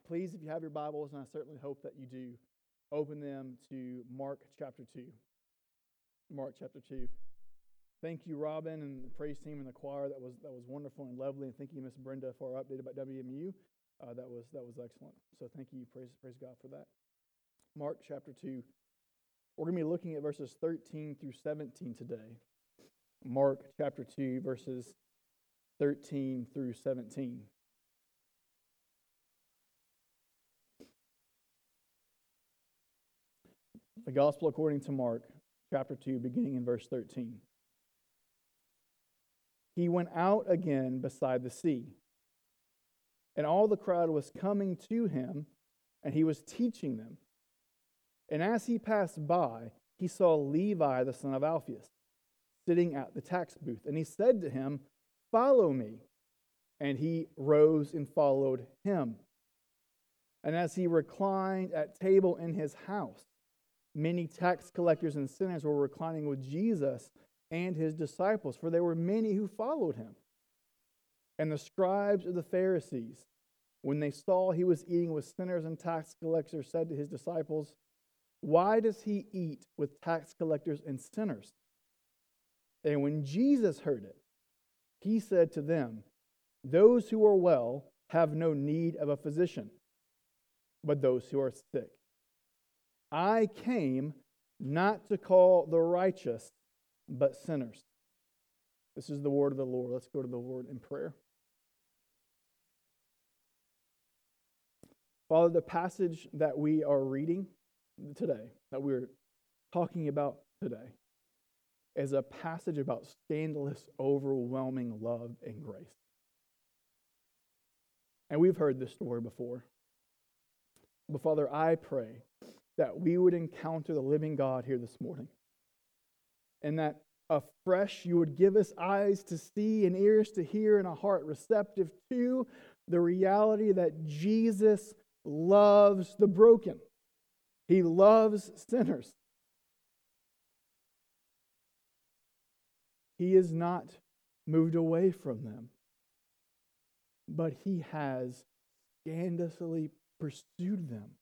Please, if you have your Bibles, and I certainly hope that you do, open them to Mark chapter 2. Mark chapter 2. Thank you, Robin, and the praise team and the choir. That was wonderful and lovely. And thank you, Miss Brenda, for our update about WMU. That was excellent. So thank you. Praise God for that. Mark chapter 2. We're going to be looking at verses 13 through 17 today. Mark chapter 2, verses 13 through 17. The Gospel according to Mark, chapter 2, beginning in verse 13. He went out again beside the sea, and all the crowd was coming to him, and he was teaching them. And as he passed by, he saw Levi, the son of Alphaeus, sitting at the tax booth. And he said to him, "Follow me." And he rose and followed him. And as he reclined at table in his house, many tax collectors and sinners were reclining with Jesus and his disciples, for there were many who followed him. And the scribes of the Pharisees, when they saw he was eating with sinners and tax collectors, said to his disciples, "Why does he eat with tax collectors and sinners?" And when Jesus heard it, he said to them, "Those who are well have no need of a physician, but those who are sick. I came not to call the righteous, but sinners." This is the word of the Lord. Let's go to the Lord in prayer. Father, the passage that we are reading today, that we're talking about today, is a passage about scandalous, overwhelming love and grace. And we've heard this story before. But Father, I pray that we would encounter the living God here this morning, and that afresh you would give us eyes to see and ears to hear and a heart receptive to the reality that Jesus loves the broken. He loves sinners. He is not moved away from them, but he has scandalously pursued them.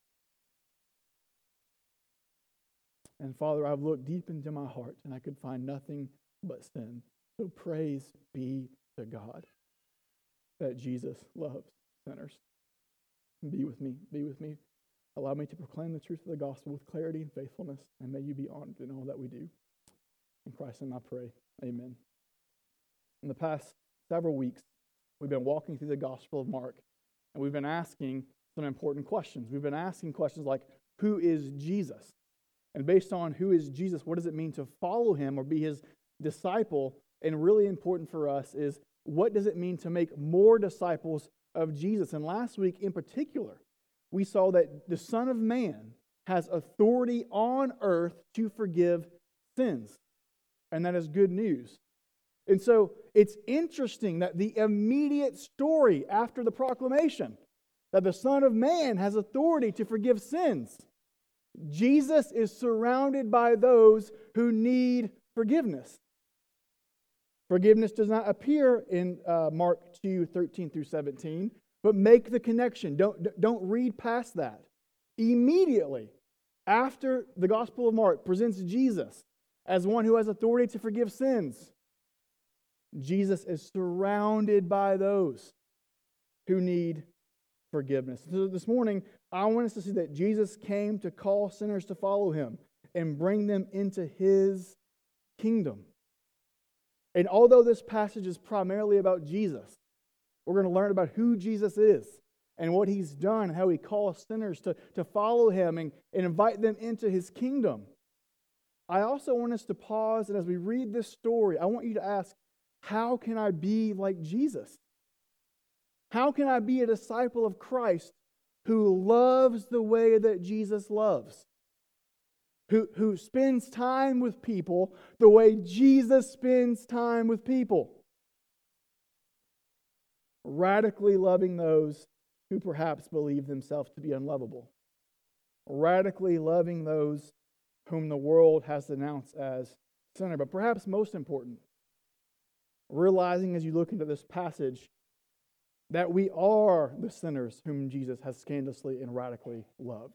And Father, I've looked deep into my heart and I could find nothing but sin. So praise be to God that Jesus loves sinners. Be with me. Be with me. Allow me to proclaim the truth of the gospel with clarity and faithfulness, and may you be honored in all that we do. In Christ's name I pray. Amen. In the past several weeks, we've been walking through the Gospel of Mark, and we've been asking some important questions. We've been asking questions like, who is Jesus? And based on who is Jesus, what does it mean to follow him or be his disciple? And really important for us is, what does it mean to make more disciples of Jesus? And last week in particular, we saw that the Son of Man has authority on earth to forgive sins. And that is good news. And so it's interesting that the immediate story after the proclamation that the Son of Man has authority to forgive sins, Jesus is surrounded by those who need forgiveness. Forgiveness does not appear in Mark 2, 13 through 17, but make the connection. Don't read past that. Immediately after the Gospel of Mark presents Jesus as one who has authority to forgive sins, Jesus is surrounded by those who need forgiveness. So this morning, I want us to see that Jesus came to call sinners to follow him and bring them into his kingdom. And although this passage is primarily about Jesus, we're going to learn about who Jesus is and what he's done, how he calls sinners to follow him and invite them into his kingdom. I also want us to pause, and as we read this story, I want you to ask, how can I be like Jesus? How can I be a disciple of Christ who loves the way that Jesus loves? Who spends time with people the way Jesus spends time with people? Radically loving those who perhaps believe themselves to be unlovable. Radically loving those whom the world has denounced as sinner. But perhaps most important, realizing as you look into this passage that we are the sinners whom Jesus has scandalously and radically loved.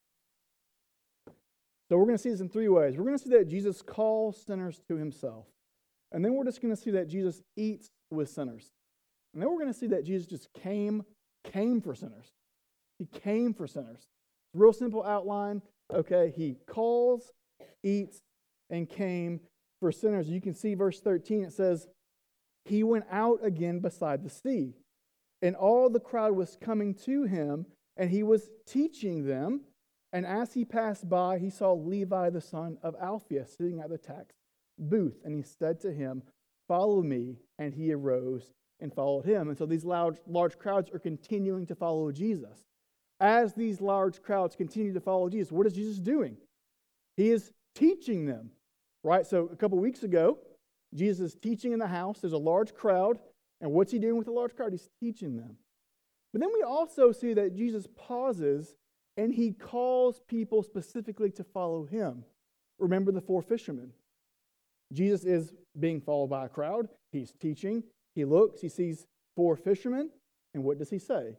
So we're going to see this in three ways. We're going to see that Jesus calls sinners to himself. And then we're just going to see that Jesus eats with sinners. And then we're going to see that Jesus just came for sinners. He came for sinners. Real simple outline. Okay, he calls, eats, and came for sinners. You can see verse 13. It says, he went out again beside the sea, and all the crowd was coming to him, and he was teaching them. And as he passed by, he saw Levi the son of Alphaeus sitting at the tax booth, and he said to him, follow me. And he arose and followed him. And so these large crowds are continuing to follow Jesus. As these large crowds continue to follow Jesus, what is Jesus doing? He is teaching them, right? So a couple weeks ago, Jesus is teaching in the house. There's a large crowd. And what's he doing with the large crowd? He's teaching them. But then we also see that Jesus pauses and he calls people specifically to follow him. Remember the 4 fishermen. Jesus is being followed by a crowd. He's teaching. He looks. He sees 4 fishermen. And what does he say?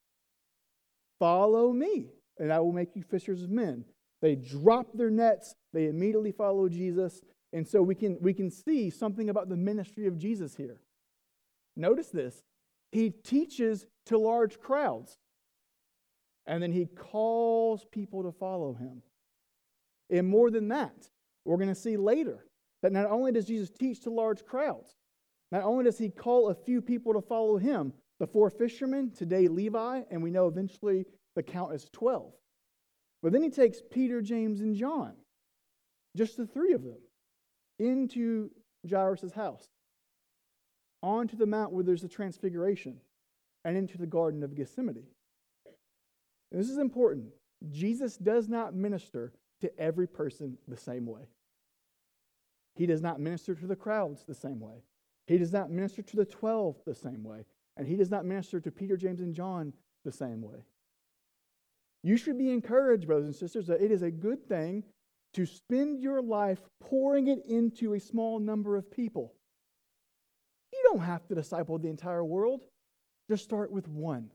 Follow me, and I will make you fishers of men. They drop their nets. They immediately follow Jesus. And so we can see something about the ministry of Jesus here. Notice this. He teaches to large crowds. And then he calls people to follow him. And more than that, we're going to see later that not only does Jesus teach to large crowds, not only does he call a few people to follow him, the 4 fishermen, today Levi, and we know eventually the count is 12. But then he takes Peter, James, and John, just the 3 of them, into Jairus' house, onto the mount where there's the transfiguration, and into the Garden of Gethsemane. And this is important. Jesus does not minister to every person the same way. He does not minister to the crowds the same way. He does not minister to the 12 the same way. And he does not minister to Peter, James, and John the same way. You should be encouraged, brothers and sisters, that it is a good thing to spend your life pouring it into a small number of people. You don't have to disciple the entire world. Just start with one.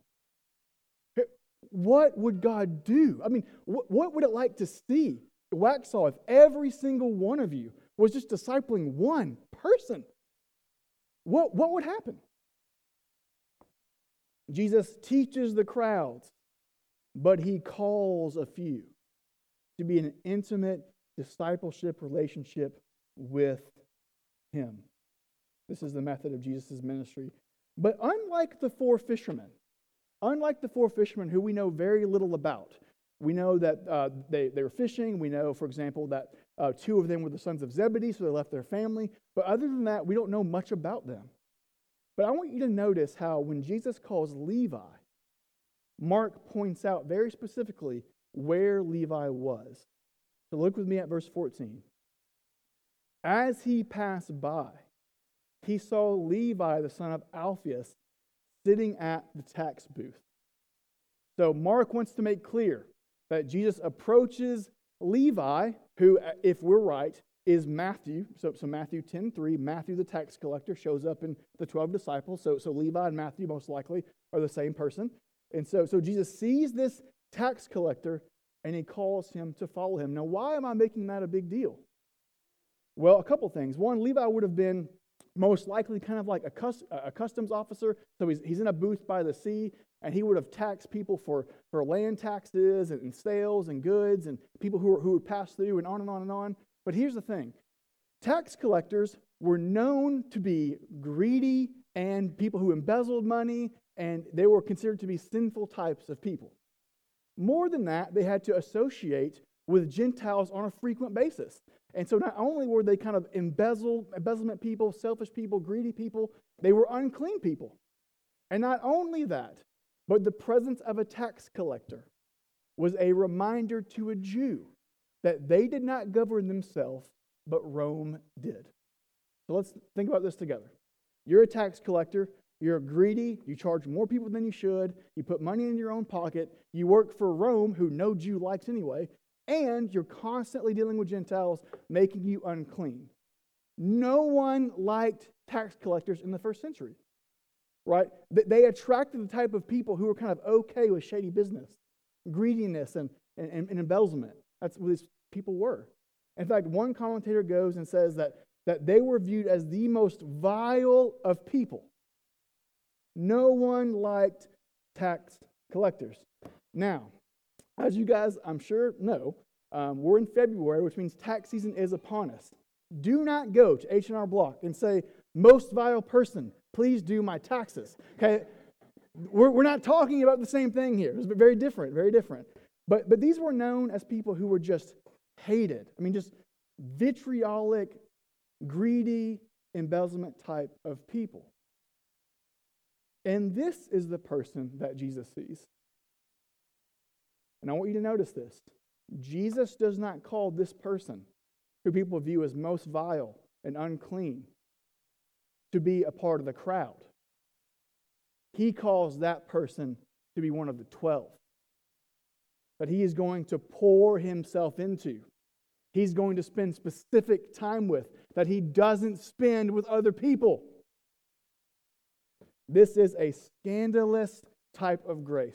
What would God do? I mean, what would it like to see Waxhaw if every single one of you was just discipling one person? What would happen? Jesus teaches the crowds, but he calls a few to be in an intimate discipleship relationship with him. This is the method of Jesus' ministry. But unlike the 4 fishermen who we know very little about, we know that they were fishing. We know, for example, that 2 of them were the sons of Zebedee, so they left their family. But other than that, we don't know much about them. But I want you to notice how when Jesus calls Levi, Mark points out very specifically where Levi was. So look with me at verse 14. As he passed by, he saw Levi, the son of Alphaeus, sitting at the tax booth. So Mark wants to make clear that Jesus approaches Levi, who, if we're right, is Matthew. So Matthew 10:3, Matthew the tax collector shows up in the 12 disciples. So Levi and Matthew most likely are the same person. And so Jesus sees this tax collector and he calls him to follow him. Now, why am I making that a big deal? Well, a couple things. One, Levi would have been most likely kind of like a customs officer. So he's in a booth by the sea, and he would have taxed people for land taxes and sales and goods and people who would pass through and on and on and on. But here's the thing. Tax collectors were known to be greedy and people who embezzled money, and they were considered to be sinful types of people. More than that, they had to associate with Gentiles on a frequent basis. And so not only were they kind of embezzlement people, selfish people, greedy people, they were unclean people. And not only that, but the presence of a tax collector was a reminder to a Jew that they did not govern themselves, but Rome did. So let's think about this together. You're a tax collector. You're greedy. You charge more people than you should. You put money in your own pocket. You work for Rome, who no Jew likes anyway. And you're constantly dealing with Gentiles, making you unclean. No one liked tax collectors in the first century. right? They attracted the type of people who were kind of okay with shady business, greediness, and embezzlement. That's what these people were. In fact, one commentator goes and says that they were viewed as the most vile of people. No one liked tax collectors. Now, as you guys, I'm sure, know, we're in February, which means tax season is upon us. Do not go to H&R Block and say, most vile person, please do my taxes. Okay? We're not talking about the same thing here. It's very different, very different. But these were known as people who were just hated. I mean, just vitriolic, greedy, embezzlement type of people. And this is the person that Jesus sees. And I want you to notice this. Jesus does not call this person, who people view as most vile and unclean, to be a part of the crowd. He calls that person to be one of the 12. That he is going to pour himself into. He's going to spend specific time with, that he doesn't spend with other people. This is a scandalous type of grace